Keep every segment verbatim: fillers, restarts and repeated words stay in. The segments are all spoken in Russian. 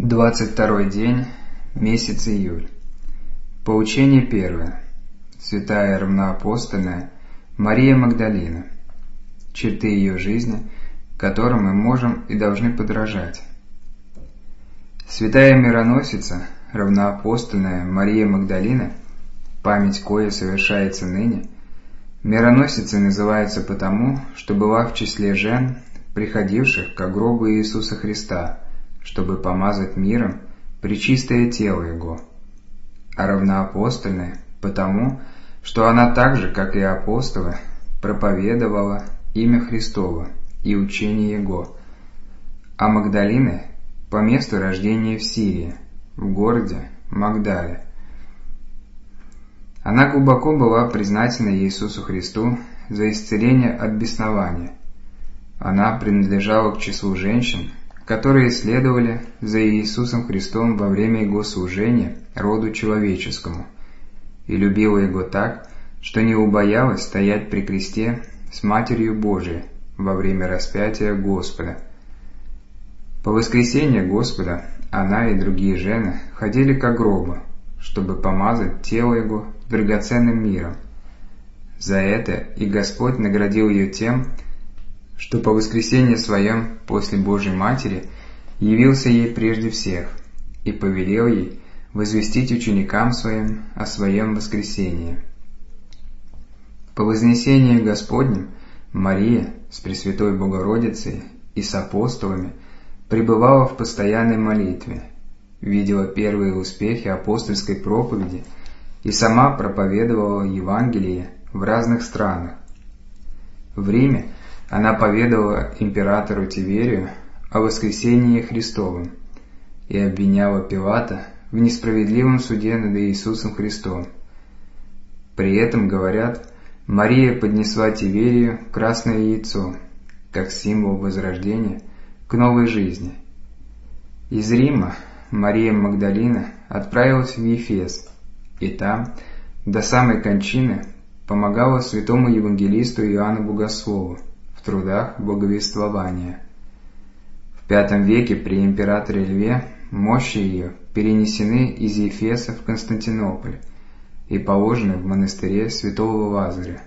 Двадцать второй день, месяц июль. Поучение первое. Святая равноапостольная Мария Магдалина. Черты ее жизни, которым мы можем и должны подражать. Святая мироносица, равноапостольная Мария Магдалина, память коей совершается ныне, мироносицей называется потому, что была в числе жен, приходивших ко гробу Иисуса Христа, чтобы помазать миром пречистое тело Его, а равноапостольная потому, что она так же, как и апостолы, проповедовала имя Христово и учение Его, а Магдалины по месту рождения в Сирии, в городе Магдале. Она глубоко была признательна Иисусу Христу за исцеление от беснования. Она принадлежала к числу женщин, которые следовали за Иисусом Христом во время Его служения роду человеческому, и любила Его так, что не убоялась стоять при кресте с Матерью Божией во время распятия Господа. По воскресенье Господа она и другие жены ходили ко гробу, чтобы помазать тело Его драгоценным миром. За это и Господь наградил ее тем, что по воскресенье своем после Божьей Матери явился ей прежде всех и повелел ей возвестить ученикам своим о своем воскресении. По вознесении Господнем Мария с Пресвятой Богородицей и с апостолами пребывала в постоянной молитве, видела первые успехи апостольской проповеди и сама проповедовала Евангелие в разных странах. В Риме она поведала императору Тиверию о воскресении Христовом и обвиняла Пилата в несправедливом суде над Иисусом Христом. При этом, говорят, Мария поднесла Тиверию красное яйцо, как символ возрождения к новой жизни. Из Рима Мария Магдалина отправилась в Ефес, и там, до самой кончины, помогала святому евангелисту Иоанну Богослову в трудах благовествования. В пятом веке при императоре Льве мощи ее перенесены из Ефеса в Константинополь и положены в монастыре святого Лазаря.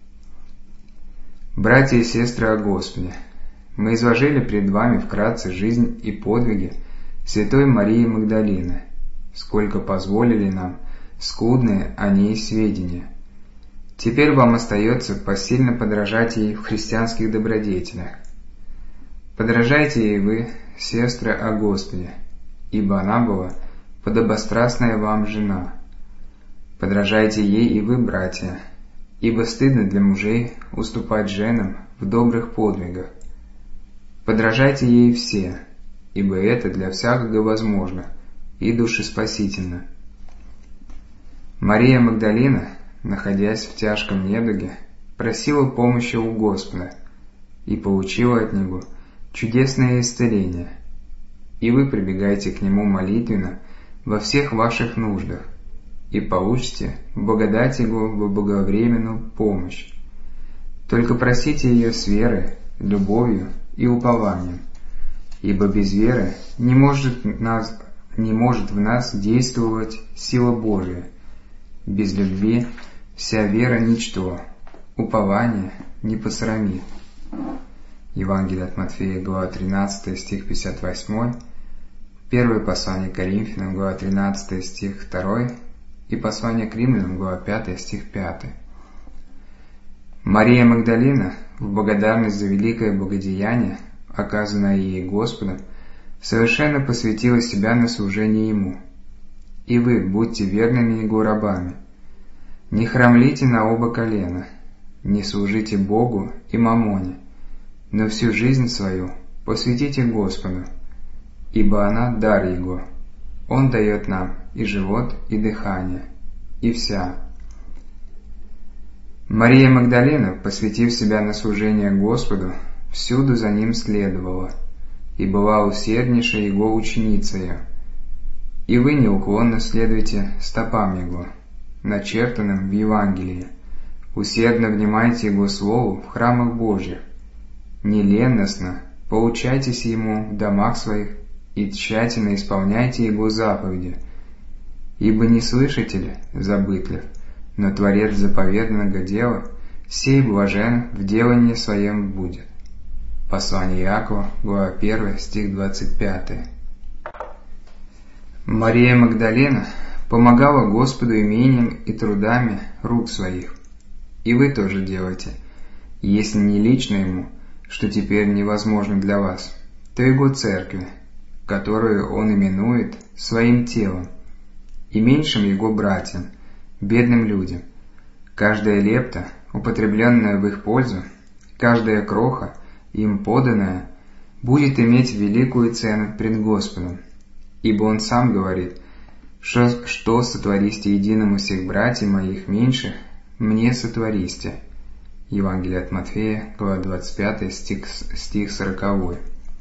Братья и сестры о Господе, мы изложили пред вами вкратце жизнь и подвиги святой Марии Магдалины, сколько позволили нам скудные о ней сведения. Теперь вам остается посильно подражать ей в христианских добродетелях. Подражайте ей вы, сестры о Господе, ибо она была подобострастная вам жена. Подражайте ей и вы, братья, ибо стыдно для мужей уступать женам в добрых подвигах. Подражайте ей все, ибо это для всякого возможно и душеспасительно. Мария Магдалина, находясь в тяжком недуге, просила помощи у Господа и получила от Него чудесное исцеление. И вы прибегайте к Нему молитвенно во всех ваших нуждах и получите благодать Его в благовременную помощь. Только просите ее с верой, любовью и упованием, ибо без веры не может, нас, не может в нас действовать сила Божия. Без любви вся вера ничто, упование не посрамит. Евангелие от Матфея, глава тринадцатая, стих пятьдесят восемь, первое послание к Коринфянам, глава тринадцатая, стих второй, и послание к Римлянам, глава пятая, стих пятый. Мария Магдалина, в благодарность за великое благодеяние, оказанное ей Господом, совершенно посвятила себя на служение Ему. И вы будьте верными Его рабами. Не храмлите на оба колена, не служите Богу и мамоне, но всю жизнь свою посвятите Господу, ибо она дар Его. Он дает нам и живот, и дыхание, и вся. Мария Магдалина, посвятив себя на служение Господу, всюду за Ним следовала и была усерднейшей Его ученицей. И вы неуклонно следуйте стопам Его, начертанным в Евангелии, усердно внимайте Его Слову в храмах Божьих, неленностно поучайтесь Ему в домах своих и тщательно исполняйте Его заповеди. Ибо не слышатель забытлив, но творец заповеданного дела, сей блажен в делании своем будет». Послание Иакова, глава первая, стих двадцать пятый. Мария Магдалина помогала Господу имением и трудами рук своих. И вы тоже делайте, если не лично Ему, что теперь невозможно для вас, то Его церкви, которую Он именует своим телом, и меньшим Его братьям, бедным людям. Каждая лепта, употребленная в их пользу, каждая кроха, им поданная, будет иметь великую цену пред Господом. Ибо Он сам говорит, что, что сотвористе единому всех братьев моих меньших, мне сотвористе. Евангелие от Матфея, глава двадцать пятая, стих, стих сороковой.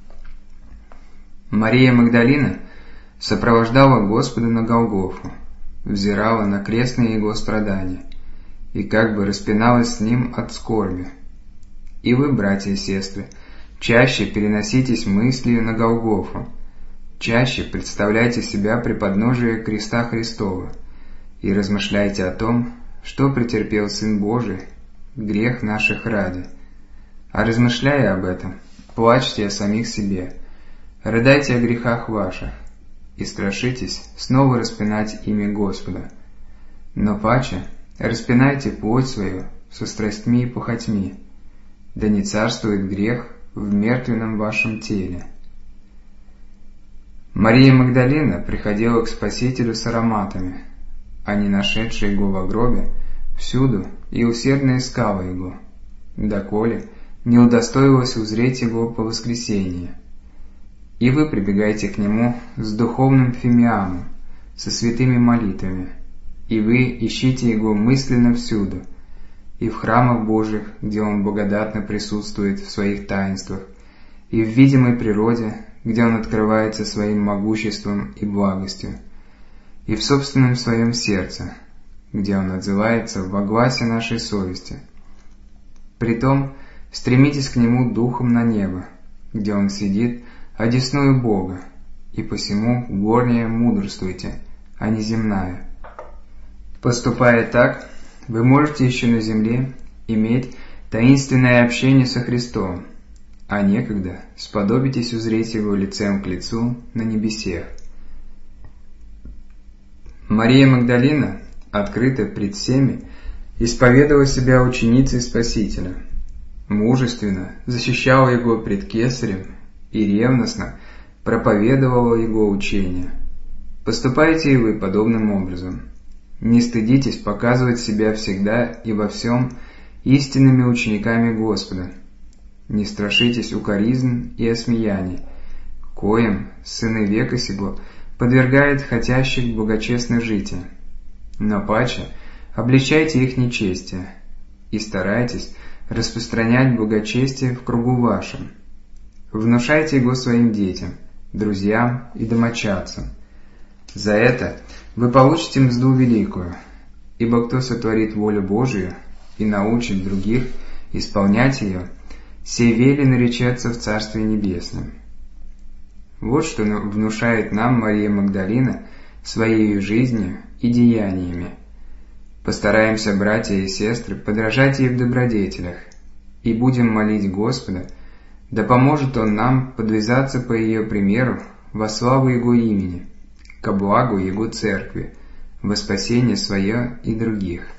Мария Магдалина сопровождала Господа на Голгофу, взирала на крестные Его страдания и как бы распиналась с Ним от скорби. И вы, братья и сестры, чаще переноситесь мыслью на Голгофу, чаще представляйте себя при подножии креста Христова и размышляйте о том, что претерпел Сын Божий, грех наших ради. А размышляя об этом, плачьте о самих себе, рыдайте о грехах ваших и страшитесь снова распинать имя Господа. Но паче распинайте плоть свою со страстьми и похотьми, да не царствует грех в мертвенном вашем теле. Мария Магдалина приходила к Спасителю с ароматами, а не нашедшая Его во гробе, всюду и усердно искала Его, доколе не удостоилась узреть Его по воскресении. И вы прибегайте к Нему с духовным фимиамом, со святыми молитвами, и вы ищите Его мысленно всюду, и в храмах Божьих, где Он благодатно присутствует в своих таинствах, и в видимой природе, где Он открывается своим могуществом и благостью, и в собственном своем сердце, где Он отзывается во гласе нашей совести. Притом стремитесь к Нему духом на небо, где Он сидит одесную Бога, и посему горнее мудрствуйте, а не земная. Поступая так, вы можете еще на земле иметь таинственное общение со Христом, а некогда сподобитесь узреть Его лицем к лицу на небесех. Мария Магдалина, открыто пред всеми, исповедала себя ученицей Спасителя, мужественно защищала Его пред Кесарем и ревностно проповедовала Его учение. Поступайте и вы подобным образом. Не стыдитесь показывать себя всегда и во всем истинными учениками Господа. Не страшитесь укоризн и осмеяний, коим сыны века сего подвергает хотящих благочестно жития. Но паче обличайте их нечестие и старайтесь распространять благочестие в кругу вашем. Внушайте его своим детям, друзьям и домочадцам. За это вы получите мзду великую, ибо кто сотворит волю Божию и научит других исполнять ее, сей велен наречется в Царстве Небесном. Вот что внушает нам Мария Магдалина своей жизнью и деяниями. Постараемся, братья и сестры, подражать ей в добродетелях, и будем молить Господа, да поможет Он нам подвязаться по ее примеру во славу Его имени, ко благу Его Церкви, во спасение свое и других.